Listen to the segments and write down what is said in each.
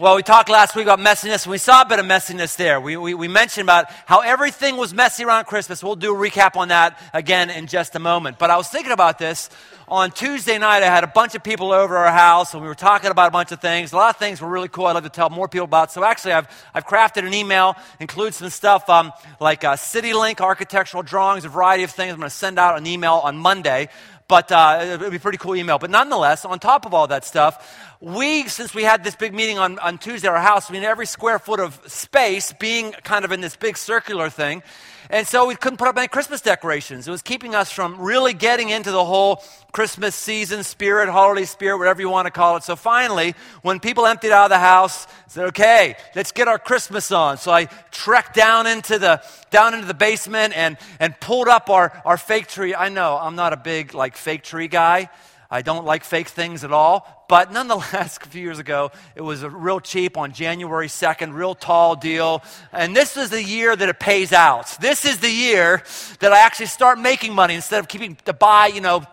Well, we talked last week about messiness, and we saw a bit of messiness there. We mentioned about how everything was messy around Christmas. We'll do a recap on that again in just a moment. But I was thinking about this. On Tuesday night, I had a bunch of people over our house, and we were talking about a bunch of things. A lot of things were really cool I'd love to tell more people about. So actually, I've crafted an email, includes some stuff like CityLink, architectural drawings, a variety of things. I'm going to send out an email on Monday. But it'll be a pretty cool email. But nonetheless, on top of all that stuff, since we had this big meeting on Tuesday at our house, every square foot of space being kind of in this big circular thing. And so we couldn't put up any Christmas decorations. It was keeping us from really getting into the whole Christmas season spirit, holiday spirit, whatever you want to call it. So finally, when people emptied out of the house, I said, okay, let's get our Christmas on. So I trekked down into the basement and pulled up our fake tree. I know, I'm not a big fake tree guy. I don't like fake things at all. But nonetheless, a few years ago, it was a real cheap on January 2nd, real tall deal. And this is the year that it pays out. This is the year that I actually start making money instead of keeping to buy,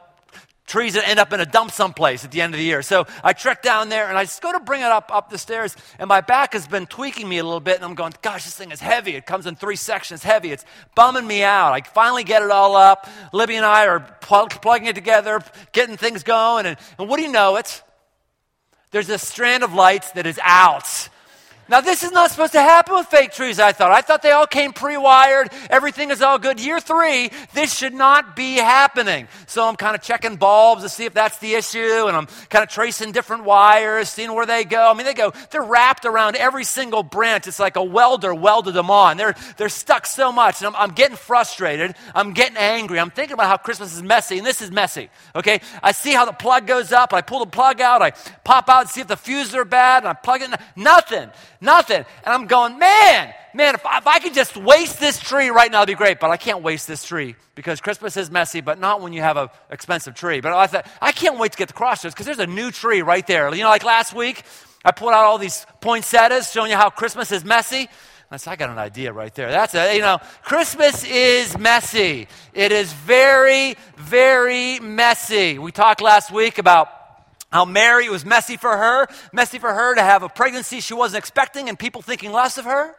trees that end up in a dump someplace at the end of the year. So I trekked down there, and I just go to bring it up the stairs, and my back has been tweaking me a little bit, and I'm going, gosh, this thing is heavy. It comes in 3 sections, heavy. It's bumming me out. I finally get it all up. Libby and I are plugging it together, getting things going, and what do you know? There's a strand of lights that is out. Now, this is not supposed to happen with fake trees, I thought. I thought they all came pre-wired. Everything is all good. Year 3, this should not be happening. So I'm kind of checking bulbs to see if that's the issue, and I'm kind of tracing different wires, seeing where they go. They're wrapped around every single branch. It's like a welder welded them on. They're stuck so much, and I'm getting frustrated. I'm getting angry. I'm thinking about how Christmas is messy, and this is messy, okay? I see how the plug goes up. I pull the plug out. I pop out and see if the fuses are bad, and I plug it in. Nothing. And I'm going, man, if I could just waste this tree right now, it'd be great. But I can't waste this tree because Christmas is messy, but not when you have an expensive tree. But I thought, I can't wait to get to Crossroads because there's a new tree right there. Like last week, I pulled out all these poinsettias showing you how Christmas is messy. I said, I got an idea right there. That's Christmas is messy. It is very, very messy. We talked last week about how Mary, it was messy for her to have a pregnancy she wasn't expecting and people thinking less of her.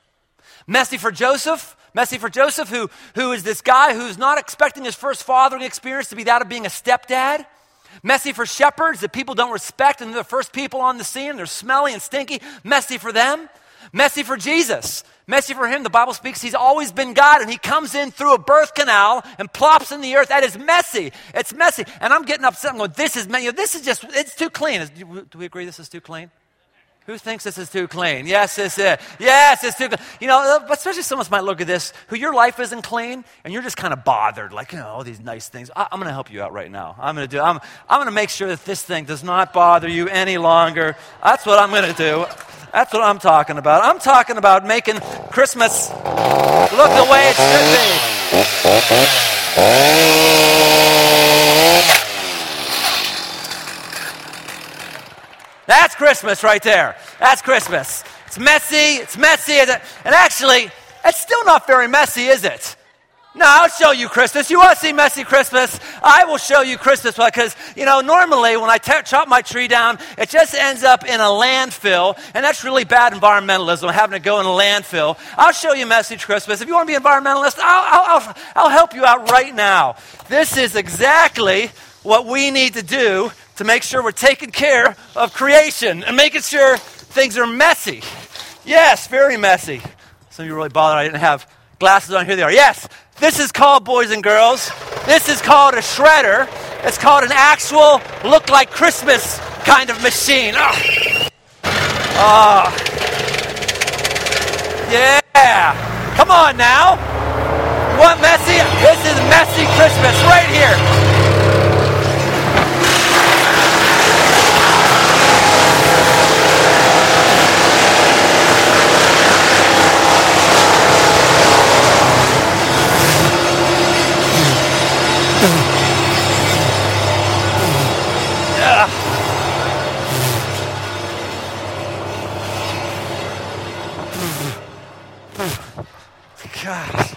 Messy for Joseph, who is this guy who's not expecting his first fathering experience to be that of being a stepdad. Messy for shepherds that people don't respect and they're the first people on the scene. They're smelly and stinky. Messy for them. Messy for Jesus. Messy for him. The Bible speaks he's always been God, and he comes in through a birth canal and plops in the earth. That is messy. It's messy. And I'm getting upset. I'm going, this is just, it's too clean. Do we agree this is too clean? Who thinks this is too clean? Yes, it's too clean. But especially someone might look at this, who your life isn't clean, and you're just kind of bothered, all these nice things. I'm going to help you out right now. I'm going to make sure that this thing does not bother you any longer. That's what I'm going to do. That's what I'm talking about. I'm talking about making Christmas look the way it should be. That's Christmas right there. That's Christmas. It's messy. And actually, it's still not very messy, is it? No, I'll show you Christmas. You want to see messy Christmas? I will show you Christmas because, normally when I chop my tree down, it just ends up in a landfill, and that's really bad environmentalism, having to go in a landfill. I'll show you messy Christmas. If you want to be an environmentalist, I'll help you out right now. This is exactly what we need to do to make sure we're taking care of creation and making sure things are messy. Yes, very messy. Some of you are really bothered I didn't have glasses on. Here they are. Yes. This is called, boys and girls, this is called a shredder. It's called an actual look like Christmas kind of machine. Yeah. Come on now. You want messy? This is messy Christmas right here. Gosh.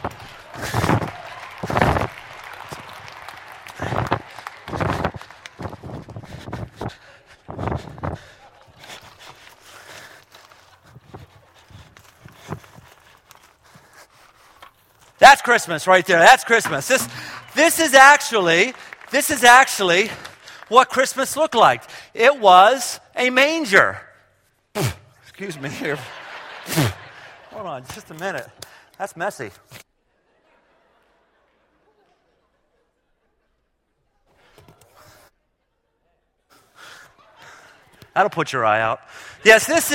That's Christmas right there. That's Christmas. This is actually what Christmas looked like. It was a manger. Excuse me here. Hold on just a minute. That's messy. That'll put your eye out. Yes, this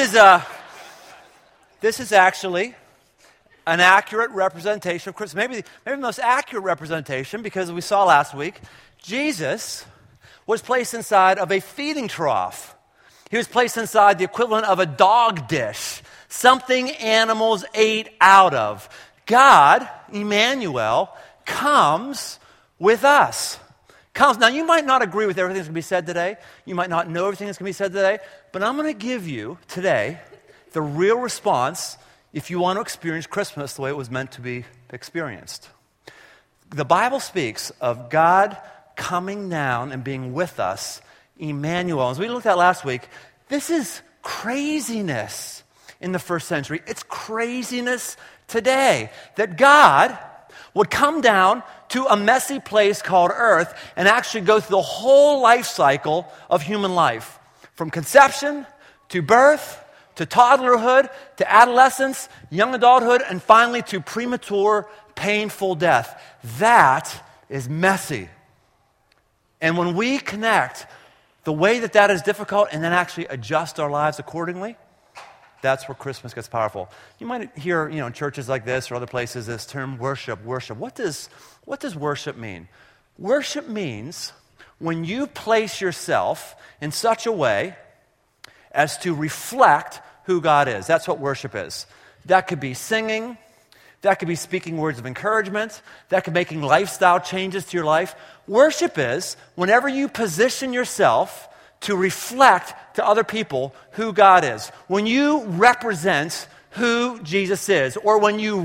is actually an accurate representation of Christmas. Maybe the most accurate representation, because we saw last week, Jesus was placed inside of a feeding trough. He was placed inside the equivalent of a dog dish, something animals ate out of. God, Emmanuel, comes with us. Now, you might not agree with everything that's going to be said today. You might not know everything that's going to be said today. But I'm going to give you today the real response if you want to experience Christmas the way it was meant to be experienced. The Bible speaks of God coming down and being with us, Emmanuel. As we looked at last week, this is craziness in the first century. It's craziness today that God would come down to a messy place called Earth and actually go through the whole life cycle of human life, from conception to birth to toddlerhood to adolescence, young adulthood, and finally to premature, painful death. That is messy. And when we connect the way that is difficult and then actually adjust our lives accordingly, that's where Christmas gets powerful. You might hear, in churches like this or other places, this term worship. What does worship mean? Worship means when you place yourself in such a way as to reflect who God is. That's what worship is. That could be singing. That could be speaking words of encouragement. That could be making lifestyle changes to your life. Worship is whenever you position yourself to reflect to other people who God is. When you represent who Jesus is, or when you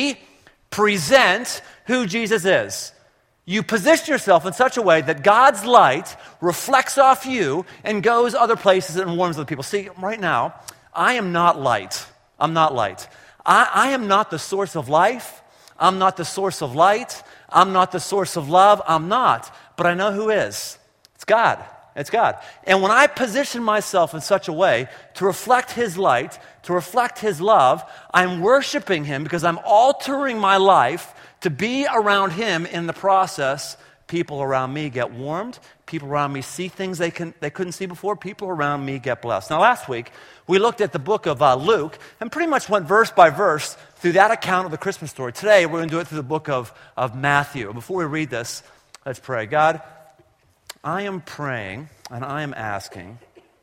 represent who Jesus is, you position yourself in such a way that God's light reflects off you and goes other places and warms other people. See, right now, I am not light. I'm not light. I am not the source of life. I'm not the source of light. I'm not the source of love. I'm not. But I know who is. It's God. It's God. And when I position myself in such a way to reflect His light, to reflect His love, I'm worshiping Him because I'm altering my life to be around Him. In the process, people around me get warmed. People around me see things they couldn't see before. People around me get blessed. Now, last week, we looked at the book of Luke and pretty much went verse by verse through that account of the Christmas story. Today, we're going to do it through the book of Matthew. Before we read this, let's pray. God, I am praying and I am asking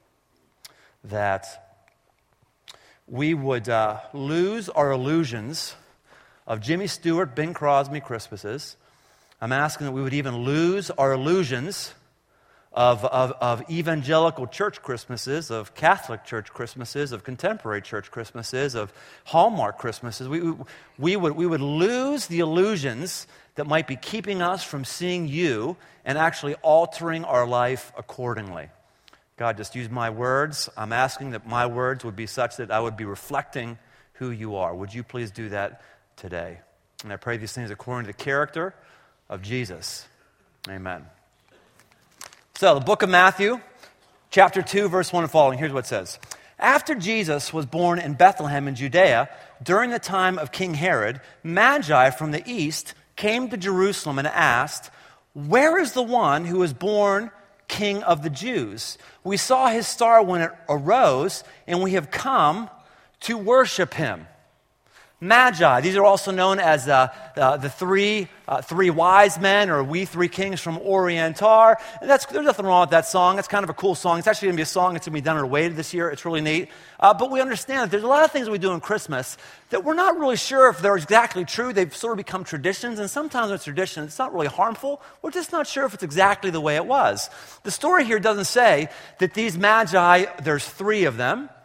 that we would lose our illusions of Jimmy Stewart, Bing Crosby Christmases. I'm asking that we would even lose our illusions of evangelical church Christmases, of Catholic church Christmases, of contemporary church Christmases, of Hallmark Christmases. We would lose the illusions that might be keeping us from seeing you and actually altering our life accordingly. God, just use my words. I'm asking that my words would be such that I would be reflecting who you are. Would you please do that today? And I pray these things according to the character of Jesus. Amen. So, the book of Matthew, chapter 2, verse 1 and following. Here's what it says. After Jesus was born in Bethlehem in Judea, during the time of King Herod, Magi from the east came to Jerusalem and asked, "Where is the one who was born King of the Jews? We saw his star when it arose, and we have come to worship him." Magi, these are also known as the three wise men, or we three kings from Orient are. And there's nothing wrong with that song. It's kind of a cool song. It's actually going to be a song that's going to be done at a Wade this year. It's really neat. But we understand that there's a lot of things we do on Christmas that we're not really sure if they're exactly true. They've sort of become traditions, and sometimes it's tradition. It's not really harmful. We're just not sure if it's exactly the way it was. The story here doesn't say that these Magi, there's three of them.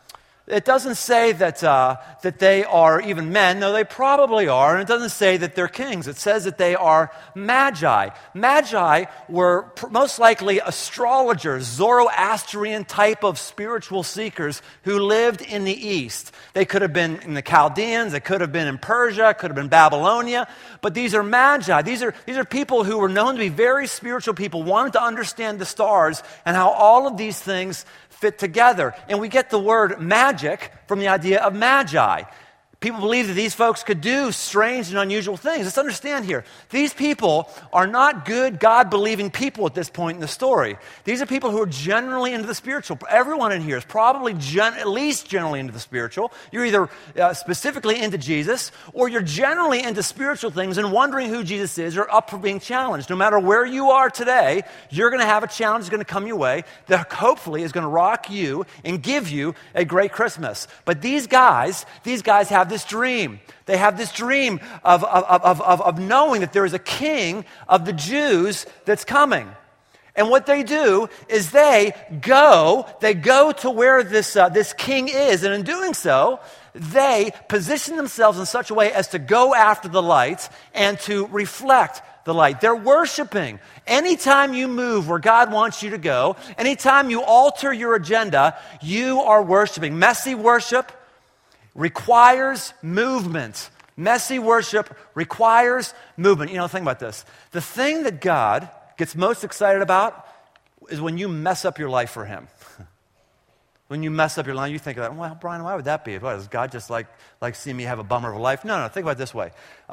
It doesn't say that they are even men. No, they probably are. And it doesn't say that they're kings. It says that they are magi. Magi were most likely astrologers, Zoroastrian type of spiritual seekers who lived in the East. They could have been in the Chaldeans. They could have been in Persia. Could have been Babylonia. But these are magi. These are people who were known to be very spiritual people, wanted to understand the stars and how all of these things fit together. And we get the word magic from the idea of magi. People believe that these folks could do strange and unusual things. Let's understand here. These people are not good, God-believing people at this point in the story. These are people who are generally into the spiritual. Everyone in here is probably at least generally into the spiritual. You're either specifically into Jesus, or you're generally into spiritual things and wondering who Jesus is, or up for being challenged. No matter where you are today, you're going to have a challenge that's going to come your way that hopefully is going to rock you and give you a great Christmas. But these guys have this dream. They have this dream of knowing that there is a king of the Jews that's coming. And what they do is they go to where this king is, and in doing so, they position themselves in such a way as to go after the light and to reflect the light. They're worshiping. Anytime you move where God wants you to go, anytime you alter your agenda, you are worshiping. Messy worship requires movement. Messy worship requires movement. Think about this. The thing that God gets most excited about is when you mess up your life for him. When you mess up your life, you think, well, Brian, why would that be? What, does God just like see me have a bummer of a life? No, think about it this way.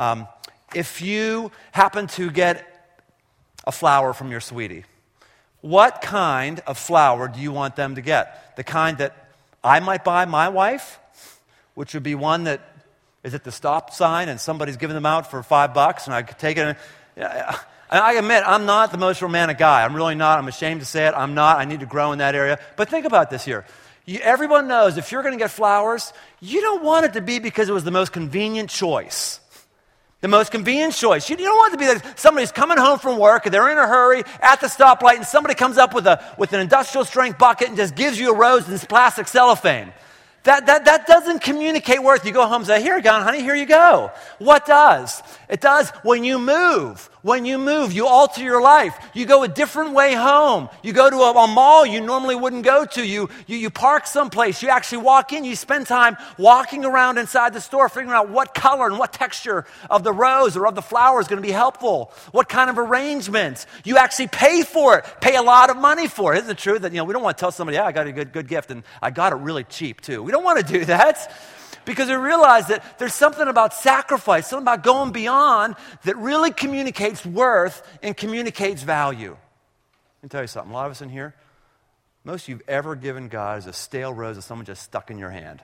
If you happen to get a flower from your sweetie, what kind of flower do you want them to get? The kind that I might buy my wife, which would be one that is at the stop sign and somebody's giving them out for $5 and I could take it. And I admit, I'm not the most romantic guy. I'm really not. I'm ashamed to say it. I'm not. I need to grow in that area. But think about this here. Everyone knows if you're going to get flowers, you don't want it to be because it was the most convenient choice. The most convenient choice. You don't want it to be that somebody's coming home from work and they're in a hurry at the stoplight and somebody comes up with an industrial strength bucket and just gives you a rose in this plastic cellophane. That doesn't communicate worth. You go home and say, here you go, honey, here you go. What does? It does when you move. When you move, you alter your life. You go a different way home. You go to a mall you normally wouldn't go to. You park someplace. You actually walk in. You spend time walking around inside the store, figuring out what color and what texture of the rose or of the flower is going to be helpful. What kind of arrangement. You actually pay for it. Pay a lot of money for it. Isn't it true that we don't want to tell somebody, I got a good gift and I got it really cheap too. We don't want to do that. Because we realize that there's something about sacrifice, something about going beyond that really communicates worth and communicates value. Let me tell you something. A lot of us in here, most you've ever given God is a stale rose that someone just stuck in your hand.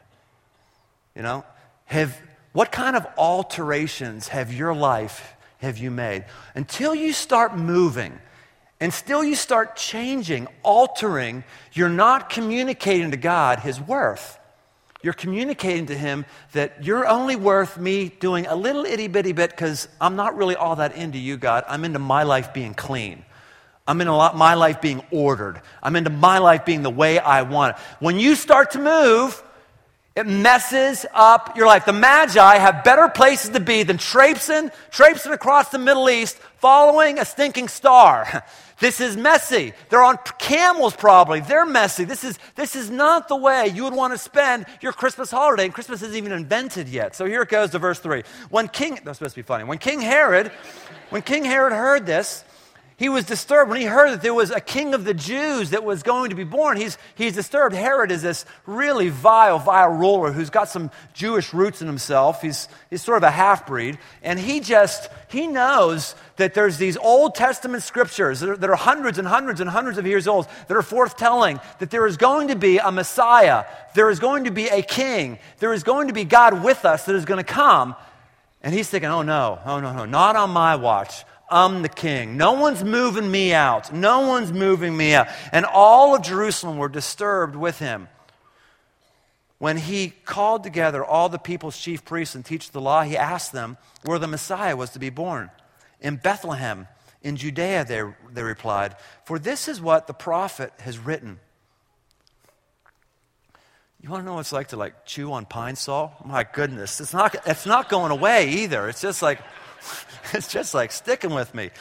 What kind of alterations have you made? Until you start moving, until you start changing, altering, you're not communicating to God his worth. You're communicating to him that you're only worth me doing a little itty-bitty bit because I'm not really all that into you, God. I'm into my life being clean. I'm into my life being ordered. I'm into my life being the way I want it. When you start to move, it messes up your life. The Magi have better places to be than traipsing across the Middle East following a stinking star. This is messy. They're on camels probably. They're messy. This is not the way you would want to spend your Christmas holiday. And Christmas isn't even invented yet. So here it goes to verse 3. That's supposed to be funny. When King Herod heard this, he was disturbed. When he heard that there was a king of the Jews that was going to be born, he's disturbed. Herod is this really vile ruler who's got some Jewish roots in himself. He's sort of a half-breed. And he knows that there's these Old Testament scriptures that are hundreds and hundreds and hundreds of years old that are forthtelling that there is going to be a Messiah. There is going to be a king. There is going to be God with us that is going to come. And he's thinking, oh no, not on my watch. I'm the king. No one's moving me out. No one's moving me out. And all of Jerusalem were disturbed with him. When he called together all the people's chief priests and teachers of the law, he asked them where the Messiah was to be born. In Bethlehem, in Judea, they replied, for this is what the prophet has written. You want to know what it's like to like chew on pine saw? My goodness, it's not going away either. It's just like sticking with me.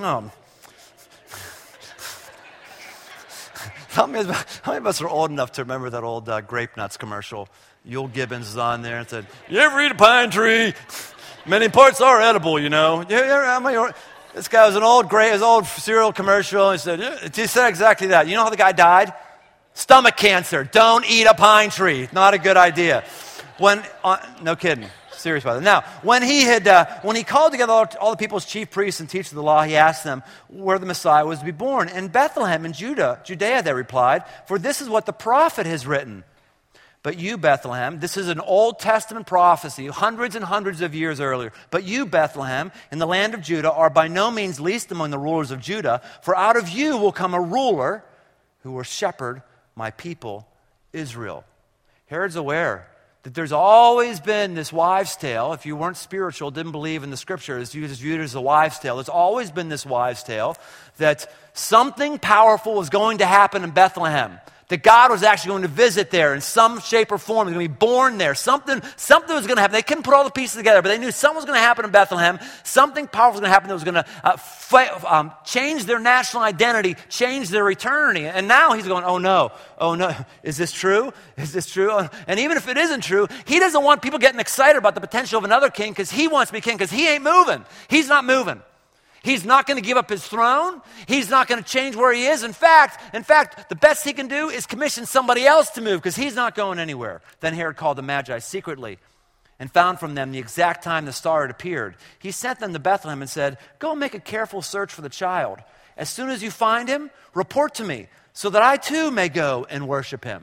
How many of us are old enough to remember that old Grape Nuts commercial? Yul Gibbons is on there and said, "You ever eat a pine tree? Many parts are edible, you know." This guy was an old cereal commercial. He said exactly that. You know how the guy died? Stomach cancer. Don't eat a pine tree. Not a good idea. No kidding. Serious about it. Now, when he called together all the people's chief priests and teachers of the law, he asked them where the Messiah was to be born. In Bethlehem in Judea, they replied, "For this is what the prophet has written. But you, Bethlehem," this is an Old Testament prophecy, hundreds and hundreds of years earlier. "But you, Bethlehem, in the land of Judah, are by no means least among the rulers of Judah, for out of you will come a ruler who will shepherd my people, Israel." Herod's aware that there's always been this wives' tale. If you weren't spiritual, didn't believe in the scriptures, you just viewed it as a wives' tale. There's always been this wives' tale that something powerful was going to happen in Bethlehem. That God was actually going to visit there in some shape or form. He was going to be born there. Something was going to happen. They couldn't put all the pieces together, but they knew something was going to happen in Bethlehem. Something powerful was going to happen that was going to change their national identity, change their eternity. And now he's going, oh no, is this true? Is this true? And even if it isn't true, he doesn't want people getting excited about the potential of another king because he wants to be king because he ain't moving. He's not moving. He's not going to give up his throne. He's not going to change where he is. In fact, the best he can do is commission somebody else to move because he's not going anywhere. Then Herod called the Magi secretly and found from them the exact time the star had appeared. He sent them to Bethlehem and said, "Go make a careful search for the child. As soon as you find him, report to me so that I too may go and worship him."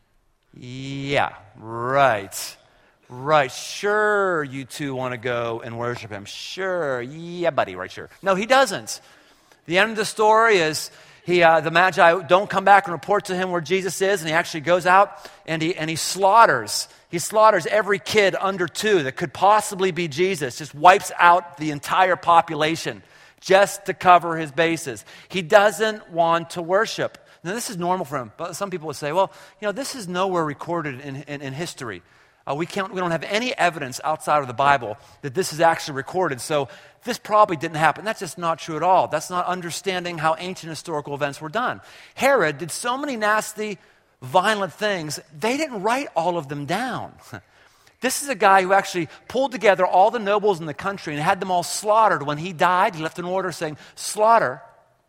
Yeah, right. Right, sure you two want to go and worship him. Sure, yeah, buddy, right, sure. No, he doesn't. The end of the story is the Magi don't come back and report to him where Jesus is, and he actually goes out and he slaughters. He slaughters every kid under 2 that could possibly be Jesus, just wipes out the entire population just to cover his bases. He doesn't want to worship. Now, this is normal for him, but some people would say, well, this is nowhere recorded in history. We don't have any evidence outside of the Bible that this is actually recorded, so this probably didn't happen. That's just not true at all. That's not understanding how ancient historical events were done. Herod did so many nasty, violent things, they didn't write all of them down. This is a guy who actually pulled together all the nobles in the country and had them all slaughtered. When he died, he left an order saying, "Slaughter."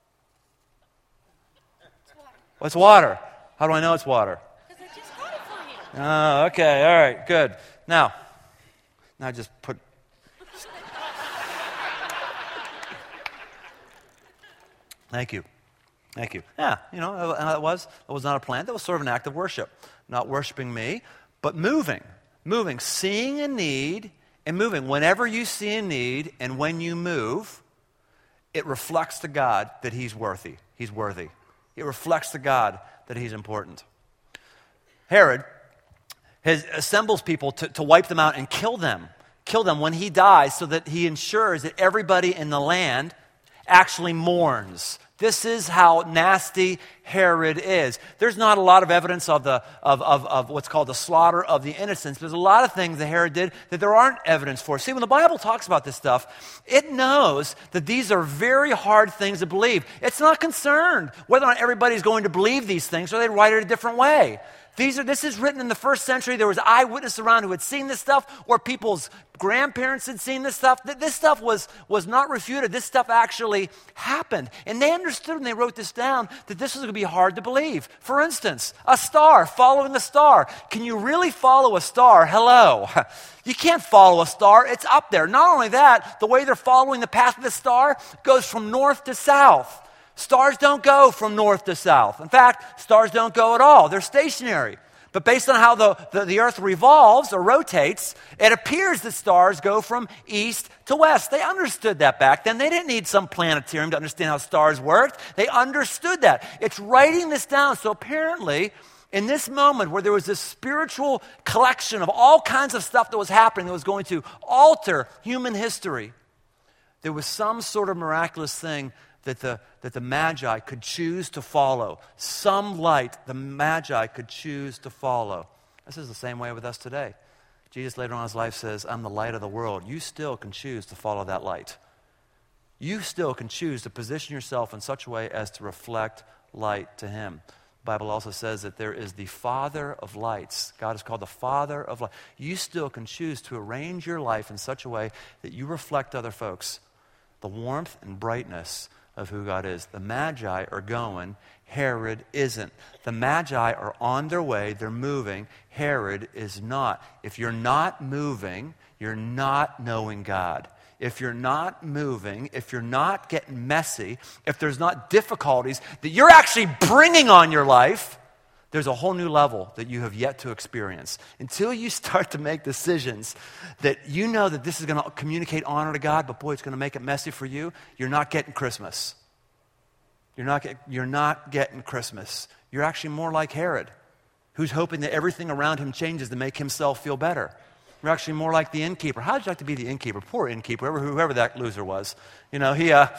What's water? How do I know it's water? Oh, okay, all right, good. Now just put... Thank you. Yeah, it was not a plan. That was sort of an act of worship. Not worshiping me, but moving, seeing a need and moving. Whenever you see a need and when you move, it reflects to God that he's worthy. He's worthy. It reflects to God that he's important. Herod assembles people to wipe them out and kill them when he dies so that he ensures that everybody in the land actually mourns. This is how nasty Herod is. There's not a lot of evidence of what's called the slaughter of the innocents. There's a lot of things that Herod did that there aren't evidence for. See, when the Bible talks about this stuff, it knows that these are very hard things to believe. It's not concerned whether or not everybody's going to believe these things or they write it a different way. This is written in the first century. There was eyewitnesses around who had seen this stuff, or people's grandparents had seen this stuff. This stuff was not refuted. This stuff actually happened. And they understood when they wrote this down that this was going to be hard to believe. For instance, a star, following a star. Can you really follow a star? Hello. You can't follow a star. It's up there. Not only that, the way they're following the path of the star goes from north to south. Stars don't go from north to south. In fact, stars don't go at all. They're stationary. But based on how the earth revolves or rotates, it appears that stars go from east to west. They understood that back then. They didn't need some planetarium to understand how stars worked. They understood that. It's writing this down. So apparently, in this moment where there was this spiritual collection of all kinds of stuff that was happening that was going to alter human history, there was some sort of miraculous thing that the Magi could choose to follow. Some light the Magi could choose to follow. This is the same way with us today. Jesus later on in his life says, I'm the light of the world. You still can choose to follow that light. You still can choose to position yourself in such a way as to reflect light to him. The Bible also says that there is the Father of lights. God is called the Father of light. You still can choose to arrange your life in such a way that you reflect other folks the warmth and brightness of who God is. The Magi are going, Herod isn't. The Magi are on their way, they're moving, Herod is not. If you're not moving, you're not knowing God. If you're not moving, if you're not getting messy, if there's not difficulties that you're actually bringing on your life, there's a whole new level that you have yet to experience. Until you start to make decisions that you know that this is going to communicate honor to God, but boy, it's going to make it messy for you, you're not getting Christmas. You're not getting Christmas. You're actually more like Herod, who's hoping that everything around him changes to make himself feel better. You're actually more like the innkeeper. How would you like to be the innkeeper? Poor innkeeper, whoever that loser was. You know,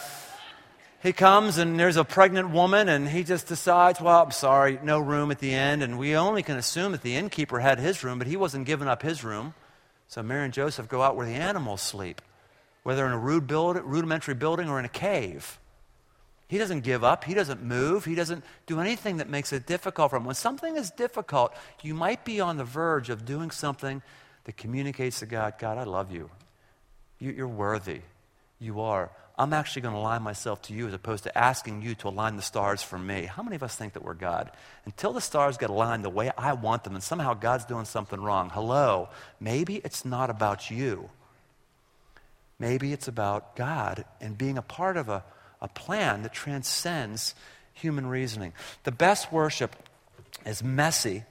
he comes and there's a pregnant woman and he just decides, well, I'm sorry, no room at the end. And we only can assume that the innkeeper had his room, but he wasn't giving up his room. So Mary and Joseph go out where the animals sleep, whether in a rudimentary building or in a cave. He doesn't give up. He doesn't move. He doesn't do anything that makes it difficult for him. When something is difficult, you might be on the verge of doing something that communicates to God, God, I love you. You're worthy. You are. I'm actually going to align myself to you as opposed to asking you to align the stars for me. How many of us think that we're God? Until the stars get aligned the way I want them and somehow God's doing something wrong. Hello, maybe it's not about you. Maybe it's about God and being a part of a plan that transcends human reasoning. The best worship is messy,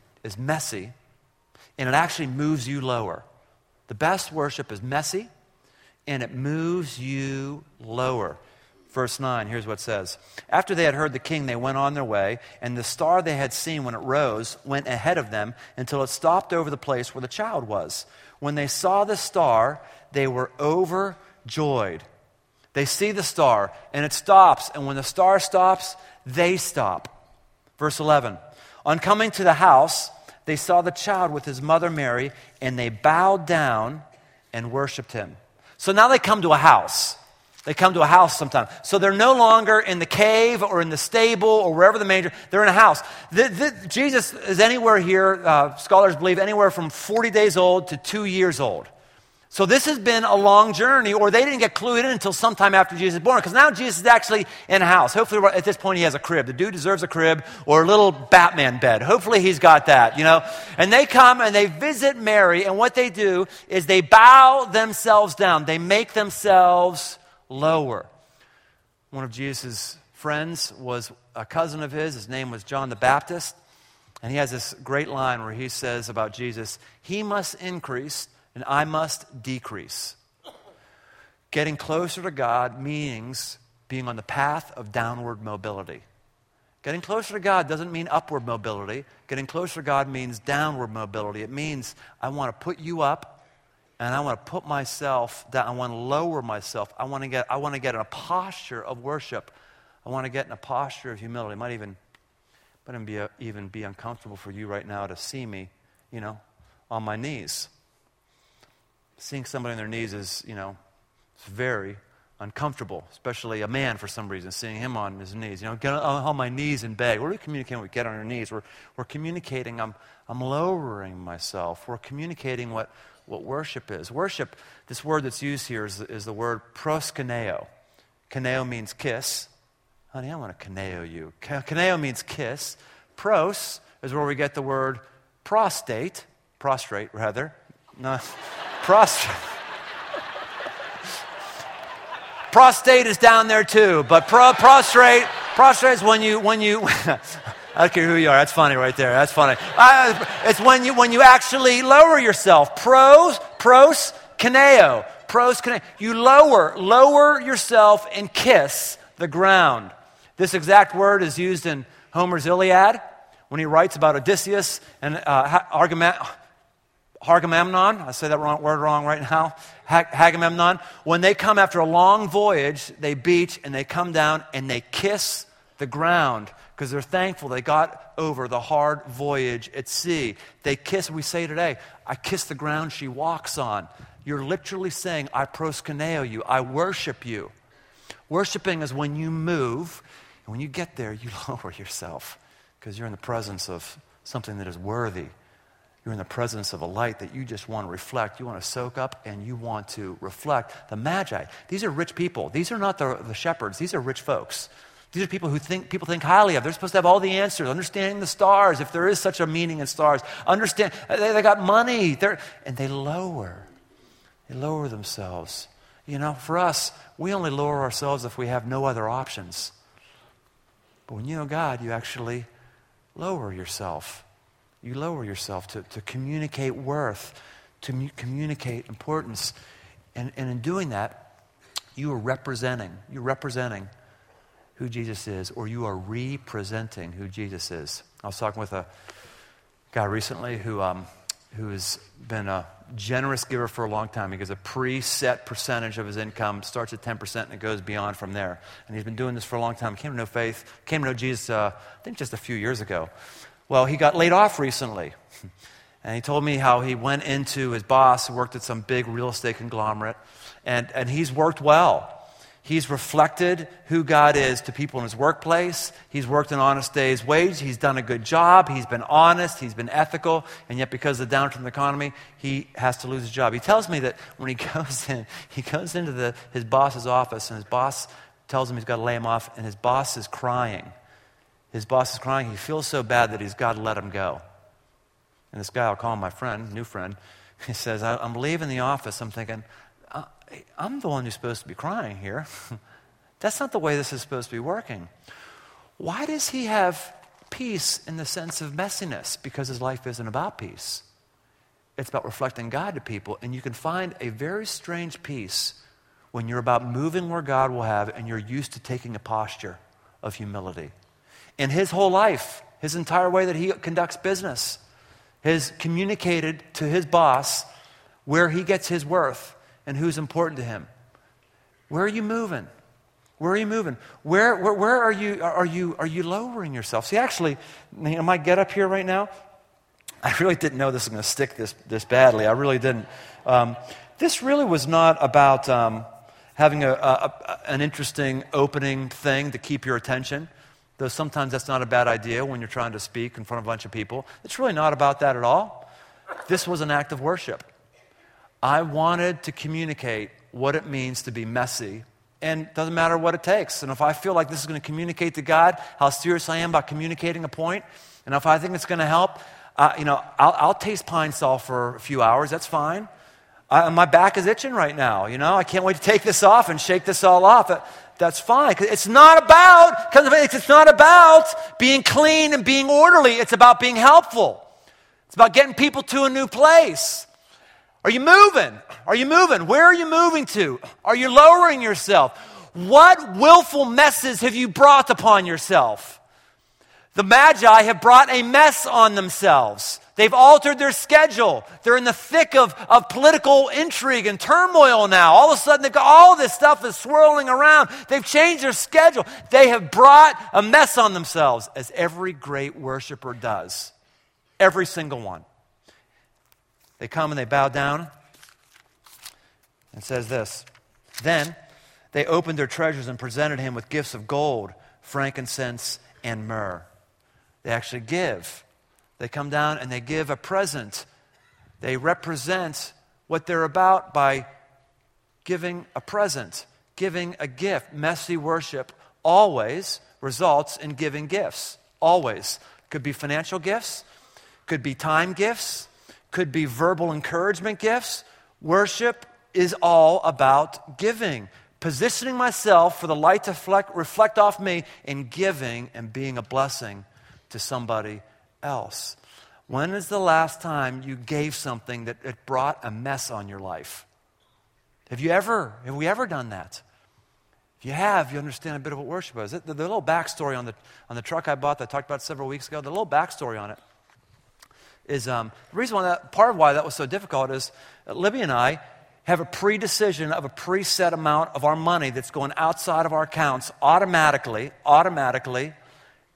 and it actually moves you lower. The best worship is messy, and it moves you lower. Verse 9, here's what it says. After they had heard the king, they went on their way, and the star they had seen when it rose went ahead of them until it stopped over the place where the child was. When they saw the star, they were overjoyed. They see the star, and it stops, and when the star stops, they stop. Verse 11, on coming to the house, they saw the child with his mother Mary, and they bowed down and worshiped him. So now they come to a house. They come to a house sometime. So they're no longer in the cave or in the stable or wherever the manger. They're in a house. Jesus is anywhere here, scholars believe, anywhere from 40 days old to 2 years old. So this has been a long journey, or they didn't get clued in until sometime after Jesus is born, because now Jesus is actually in a house. Hopefully at this point he has a crib. The dude deserves a crib or a little Batman bed. Hopefully he's got that, you know. And they come and they visit Mary, and what they do is they bow themselves down. They make themselves lower. One of Jesus' friends was a cousin of his. His name was John the Baptist. And he has this great line where he says about Jesus, he must increase and I must decrease. Getting closer to God means being on the path of downward mobility. Getting closer to God doesn't mean upward mobility. Getting closer to God means downward mobility. It means I want to put you up and I want to put myself down. I want to lower myself. I want to get in a posture of worship. I want to get in a posture of humility. It might even be uncomfortable for you right now to see me, you know, on my knees. Seeing somebody on their knees is, you know, it's very uncomfortable, especially a man for some reason, seeing him on his knees. You know, get on my knees and beg. What are we communicating when we get on our knees? We're communicating, I'm lowering myself. We're communicating what worship is. Worship, this word that's used here is the word proskuneo. Kuneo means kiss. Honey, I want to kuneo you. Kuneo means kiss. Pros is where we get the word prostrate, rather. No. Prostate is down there too, but prostrate is when you I don't care who you are. That's funny right there. That's funny. It's when you actually lower yourself. Proskuneo. You lower yourself and kiss the ground. This exact word is used in Homer's Iliad when he writes about Odysseus and Agamemnon, I say that word wrong right now, Agamemnon, when they come after a long voyage, they beach and they come down and they kiss the ground because they're thankful they got over the hard voyage at sea. They kiss, we say today, I kiss the ground she walks on. You're literally saying, I proskuneo you, I worship you. Worshiping is when you move, and when you get there, you lower yourself because you're in the presence of something that is worthy. You're in the presence of a light that you just want to reflect. You want to soak up and you want to reflect. The Magi, these are rich people. These are not the shepherds. These are rich folks. These are people who people think highly of. They're supposed to have all the answers, understanding the stars, if there is such a meaning in stars. Understand, they got money. And they lower themselves. You know, for us, we only lower ourselves if we have no other options. But when you know God, you actually lower yourself. You lower yourself to communicate worth, to communicate importance. And in doing that, you are representing who Jesus is, or you are representing who Jesus is. I was talking with a guy recently who has been a generous giver for a long time. He gives a preset percentage of his income, starts at 10%, and it goes beyond from there. And he's been doing this for a long time. Came to know Jesus, I think just a few years ago. Well, he got laid off recently. And he told me how he went into his boss, who worked at some big real estate conglomerate, and he's worked well. He's reflected who God is to people in his workplace. He's worked an honest day's wage. He's done a good job. He's been honest. He's been ethical. And yet because of the downturn in the economy, he has to lose his job. He tells me that when he goes into his boss's office, and his boss tells him he's got to lay him off, and his boss is crying. His boss is crying. He feels so bad that he's got to let him go. And this guy, I'll call him my friend, new friend, he says, I'm leaving the office. I'm thinking, I'm the one who's supposed to be crying here. That's not the way this is supposed to be working. Why does he have peace in the sense of messiness? Because his life isn't about peace. It's about reflecting God to people. And you can find a very strange peace when you're about moving where God will have and you're used to taking a posture of humility. In his whole life, his entire way that he conducts business, has communicated to his boss where he gets his worth and who's important to him. Where are you moving? Where are you moving? Where are you lowering yourself? See, actually, my get up here right now, I really didn't know this was going to stick this badly. I really didn't. This really was not about having an interesting opening thing to keep your attention, though sometimes that's not a bad idea when you're trying to speak in front of a bunch of people. It's really not about that at all. This was an act of worship. I wanted to communicate what it means to be messy, and it doesn't matter what it takes. And if I feel like this is going to communicate to God how serious I am about communicating a point, and if I think it's going to help, I'll taste pine sol for a few hours. That's fine. My back is itching right now. I can't wait to take this off and shake this all off. That's fine. It's not about being clean and being orderly. It's about being helpful. It's about getting people to a new place. Are you moving? Are you moving? Where are you moving to? Are you lowering yourself? What willful messes have you brought upon yourself? The Magi have brought a mess on themselves. They've altered their schedule. They're in the thick of political intrigue and turmoil now. All of a sudden, they've got all this stuff is swirling around. They've changed their schedule. They have brought a mess on themselves, as every great worshiper does. Every single one. They come and they bow down. It says this, then they opened their treasures and presented him with gifts of gold, frankincense, and myrrh. They actually give. They come down and they give a present. They represent what they're about by giving a present, giving a gift. Messy worship always results in giving gifts. Always. Could be financial gifts, could be time gifts, could be verbal encouragement gifts. Worship is all about giving. Positioning myself for the light to reflect off me in giving and being a blessing to somebody else. When is the last time you gave something that it brought a mess on your life? Have we ever done that? If you have, you understand a bit of what worship is. The little backstory on the truck I bought that I talked about several weeks ago, the little backstory on it is the reason why part of why that was so difficult is Libby and I have a pre-decision of a preset amount of our money that's going outside of our accounts automatically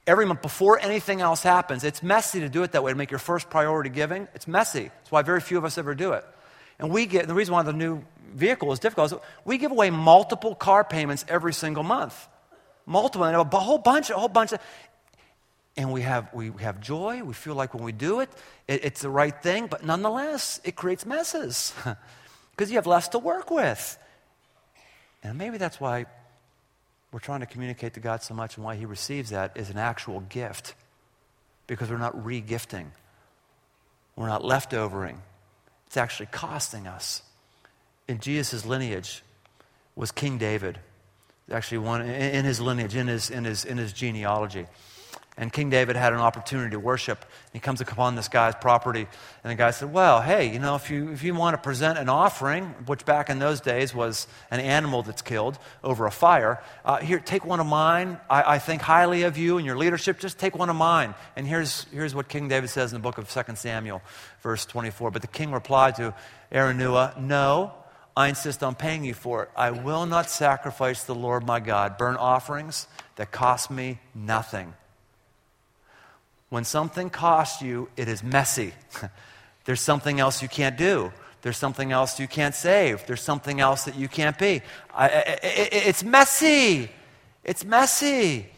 every month before anything else happens. It's messy to do it that way, to make your first priority giving. It's messy. That's why very few of us ever do it. And the reason why the new vehicle is difficult is we give away multiple car payments every single month. Multiple, and a whole bunch of, and we have joy. We feel like when we do it, it's the right thing, but nonetheless, it creates messes because you have less to work with. And maybe that's why we're trying to communicate to God so much, and why he receives that as an actual gift, because we're not re-gifting. We're not leftovering. It's actually costing us. In Jesus' lineage was King David. Actually, one in his lineage, in his genealogy. And King David had an opportunity to worship. He comes upon this guy's property, and the guy said, well, hey, if you want to present an offering, which back in those days was an animal that's killed over a fire, here, take one of mine. I think highly of you and your leadership. Just take one of mine. And here's what King David says in the book of 2 Samuel, verse 24. But the king replied to Araunah, no, I insist on paying you for it. I will not sacrifice to the Lord my God burnt offerings that cost me nothing. When something costs you, it is messy. There's something else you can't do. There's something else you can't save. There's something else that you can't be. It's messy. It's messy.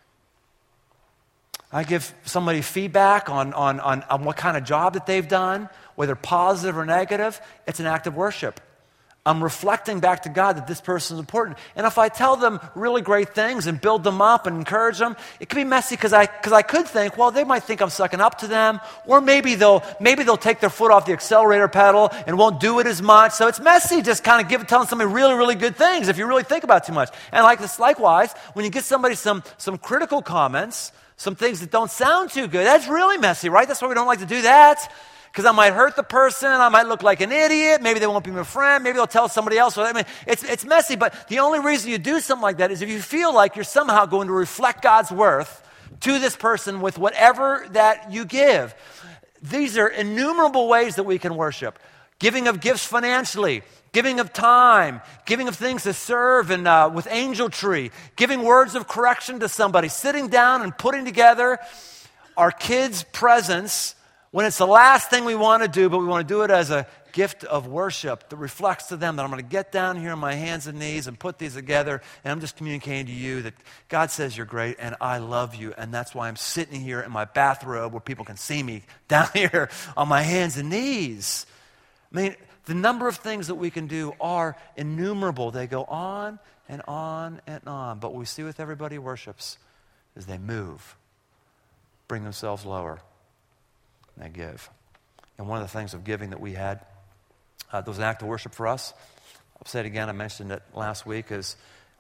I give somebody feedback on what kind of job that they've done, whether positive or negative. It's an act of worship. I'm reflecting back to God that this person is important. And if I tell them really great things and build them up and encourage them, it can be messy because I could think, well, they might think I'm sucking up to them, or maybe they'll take their foot off the accelerator pedal and won't do it as much. So it's messy just kind of telling somebody really, really good things if you really think about it too much. And likewise, when you get somebody some critical comments, some things that don't sound too good, that's really messy, right? That's why we don't like to do that. Because I might hurt the person, I might look like an idiot, maybe they won't be my friend, maybe they'll tell somebody else. It's messy, but the only reason you do something like that is if you feel like you're somehow going to reflect God's worth to this person with whatever that you give. These are innumerable ways that we can worship. Giving of gifts financially, giving of time, giving of things to serve and with Angel Tree, giving words of correction to somebody, sitting down and putting together our kids' presents when it's the last thing we want to do, but we want to do it as a gift of worship that reflects to them that I'm going to get down here on my hands and knees and put these together, and I'm just communicating to you that God says you're great and I love you, and that's why I'm sitting here in my bathrobe where people can see me down here on my hands and knees. I mean, the number of things that we can do are innumerable. They go on and on and on, but what we see with everybody who worships is they move, bring themselves lower. They give. And one of the things of giving that we had, that was an act of worship for us. I'll say it again, I mentioned it last week, is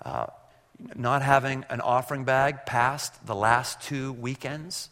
not having an offering bag past the last 2 weekends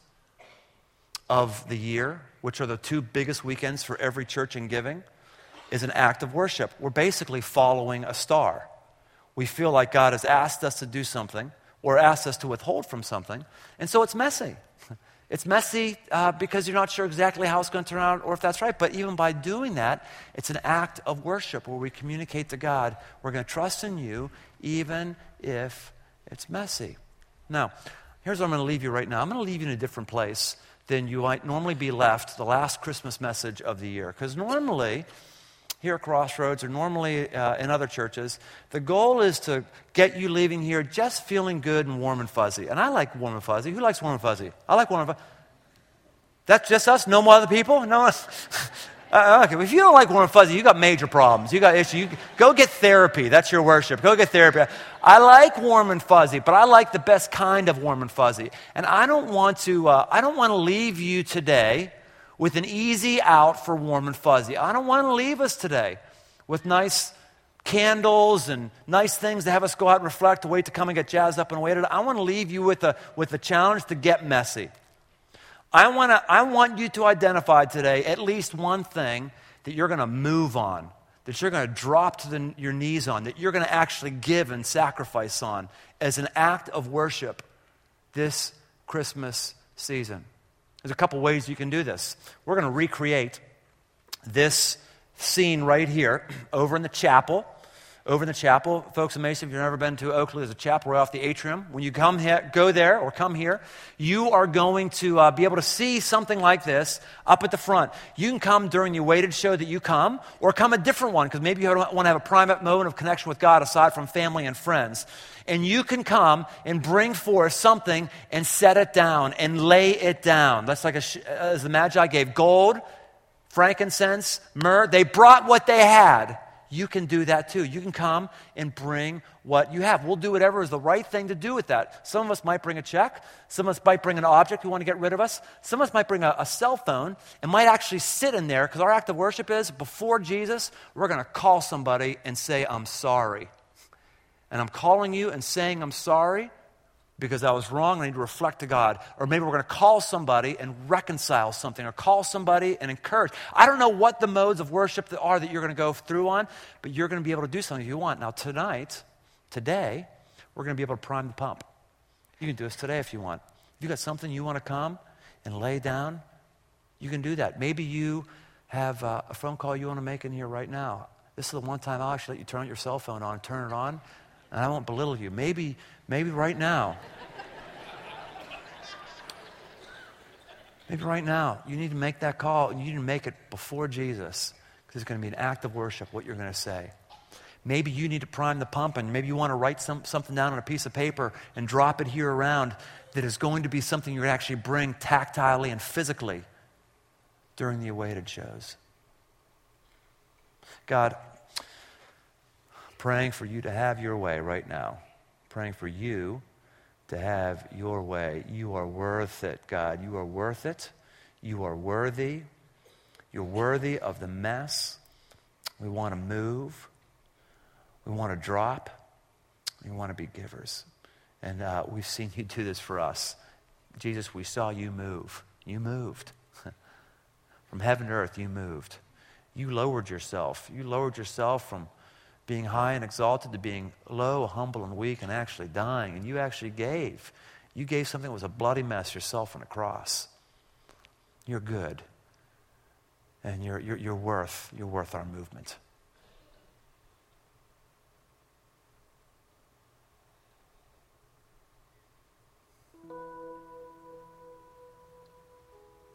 of the year, which are the 2 biggest weekends for every church in giving, is an act of worship. We're basically following a star. We feel like God has asked us to do something or asked us to withhold from something, and so it's messy. It's messy because you're not sure exactly how it's going to turn out or if that's right. But even by doing that, it's an act of worship where we communicate to God, we're going to trust in you even if it's messy. Now, here's where I'm going to leave you right now. I'm going to leave you in a different place than you might normally be left the last Christmas message of the year. Because normally, here at Crossroads or normally in other churches, the goal is to get you leaving here just feeling good and warm and fuzzy. And I like warm and fuzzy. Who likes warm and fuzzy? I like warm and fuzzy. That's just us? No more other people? No. Okay, if you don't like warm and fuzzy, you got major problems. You got issues. Go get therapy. That's your worship. Go get therapy. I like warm and fuzzy, but I like the best kind of warm and fuzzy. And I don't want to leave you today with an easy out for warm and fuzzy. I don't want to leave us today with nice candles and nice things to have us go out and reflect, to wait to come and get jazzed up and waited. I want to leave you with a challenge to get messy. I want you to identify today at least one thing that you're going to move on, that you're going to drop to your knees on, that you're going to actually give and sacrifice on as an act of worship this Christmas season. There's a couple ways you can do this. We're going to recreate this scene right here over in the chapel. over in the chapel. Folks in Mesa, if you've never been to Oakley, there's a chapel right off the atrium. When you come here, go there or come here, you are going to be able to see something like this up at the front. You can come during the awaited show that you come, or come a different one, because maybe you want to have a private moment of connection with God aside from family and friends. And you can come and bring forth something and set it down and lay it down. That's like as the Magi gave gold, frankincense, myrrh. They brought what they had. You can do that too. You can come and bring what you have. We'll do whatever is the right thing to do with that. Some of us might bring a check. Some of us might bring an object we want to get rid of us. Some of us might bring a cell phone and might actually sit in there, because our act of worship is, before Jesus, we're going to call somebody and say, I'm sorry. And I'm calling you and saying I'm sorry because I was wrong and I need to reflect to God. Or maybe we're going to call somebody and reconcile something, or call somebody and encourage. I don't know what the modes of worship that you're going to go through on, but you're going to be able to do something if you want. Now today, we're going to be able to prime the pump. You can do this today if you want. If you got something you want to come and lay down, you can do that. Maybe you have a phone call you want to make in here right now. This is the one time I'll actually let you turn your cell phone on, turn it on, and I won't belittle you. Maybe right now. Maybe right now, you need to make that call, and you need to make it before Jesus, because it's going to be an act of worship, what you're going to say. Maybe you need to prime the pump, and maybe you want to write something down on a piece of paper and drop it here around that is going to be something you're going to actually bring tactilely and physically during the awaited shows. God, praying for you to have your way right now. Praying for you to have your way. You are worth it, God. You are worth it. You are worthy. You're worthy of the mess. We want to move. We want to drop. We want to be givers. And we've seen you do this for us. Jesus, we saw you move. You moved. From heaven to earth, you moved. You lowered yourself. You lowered yourself from being high and exalted to being low, humble, and weak, and actually dying. And you actually gave. You gave something that was a bloody mess yourself on a cross. You're good. And you're worth our movement.